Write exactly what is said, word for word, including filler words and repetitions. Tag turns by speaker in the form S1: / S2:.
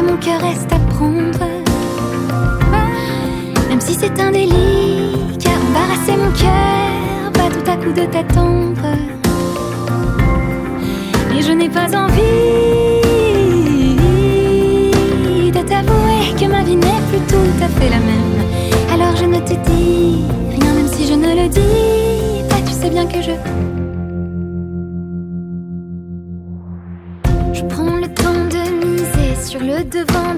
S1: mon cœur reste à prendre. Même si c'est un délit qui a embarrassé mon cœur, pas tout à coup de t'attendre. Et je n'ai pas envie de t'avouer que ma vie n'est plus tout à fait la même. Alors je ne te dis rien, même si je ne le dis pas. Tu sais bien que je Je prends le temps de miser sur le devant